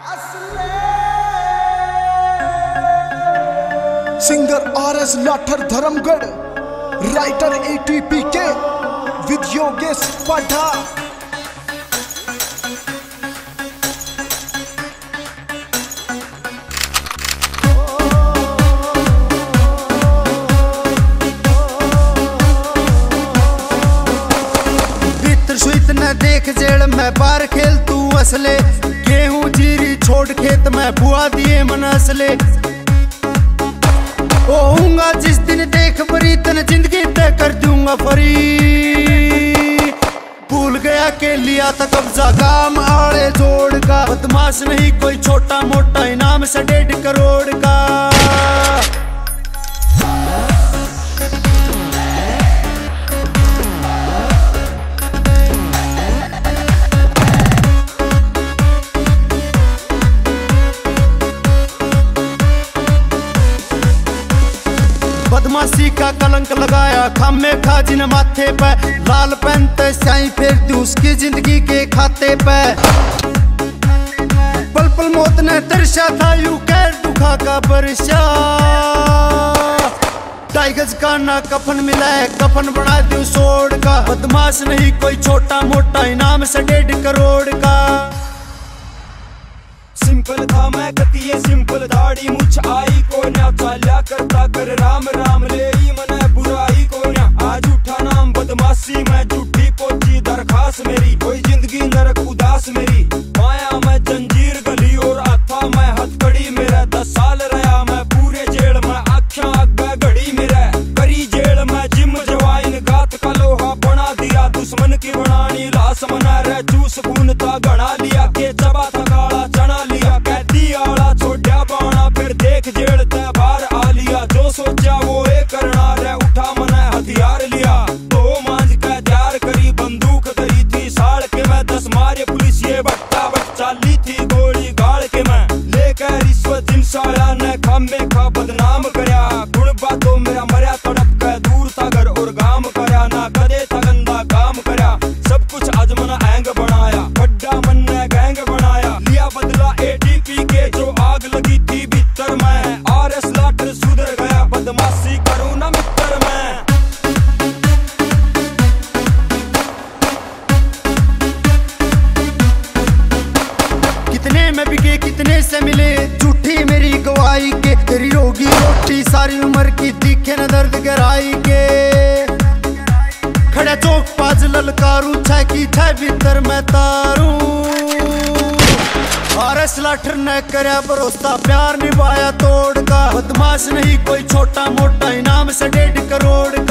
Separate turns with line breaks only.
Singer RS Lathar Dharmgarh, writer ATPK with Yogesh Patha.
न देख Z में बार खेल तू असले, गेहूं जीरी छोड़ खेत में बुआ दिए मन असले। होऊंगा जिस दिन देख बरी तन जिंदगी तय कर दूंगा फरी। भूल गया के लिया था कब्जा काम आड़े जोड़ का, बदमाश नहीं कोई छोटा मोटा, इनाम से 1.5 करोड़ का। बदमाशी का कलंक लगाया खामे खाजिन माथे पे, लाल पेन ते स्याही फेर दी उसकी जिंदगी के खाते पे। पल पल मौत ने तरशा था यूं कैर दुखा का बरशा। 2.5 गज का ना कफन मिला है, कफन बना दू सोड़ का। बदमाश नहीं कोई छोटा मोटा, इनाम से 1.5 करोड़ का।
सिंपल था मैं कतिये सिंपल, दाढ़ी मुछ आई को ना, चाल्या करता कर राम राम ले मने बुराई को ना। आज उठा नाम बदमाशी में झूठी पोची दरखास्त मेरी, कोई जिंदगी नरक उदास मेरी। माया में जंजीर गली और आता मैं हथकड़ी मेरा। 10 साल रहा मैं पूरे जेल में, आख्या अग्गा घड़ी मेरा। करी जेल में जिम जवाइन, गात का लोहा बना दिया, दुश्मन की बनानी लाश मना रह। चूस खून था गड़ा लिया के चबा था काला चना लिया। कैदी आला छोड़ा बाणा फिर देख जेल ते बाहर आ लिया। जो सोचा वो ए करना रे, उठा मने हथियार लिया। तो मांझ का तैयार करी बंदूक धरी थी साड़ के मैं। 10 मारे पुलिस ये बट्टा बट चाली थी गोली गाड़ के मैं। लेकर रिश्वत इंसाया ने खामे खा बदनाम करया। गुण बातों मेरा मरया तड़प के दूर था घर और गाम करया। ना कदे था गंदा काम करया, सब कुछ अजमना एंग बनाया। बड्डा मन ने गैंग बनाया, लिया बदला ATPK जो आग लगी थी भीतर में। RS लाठर सुधर गया, बदमाशी करूं ना मित्र मैं।
कितने में बिके कितने से मिले, झूठी मेरी गवाही के। तेरी रोगी रोटी सारी उम्र की, दिखे न दर्द गहराई के। खड़ा चौक पाज ललकारू, छह की छह भीतर मैं तारू। RS लाठर ने करया भरोसा, प्यार निभाया तोड़ का। बदमाश नहीं कोई छोटा मोटा, इनाम से 1.5 करोड़ का।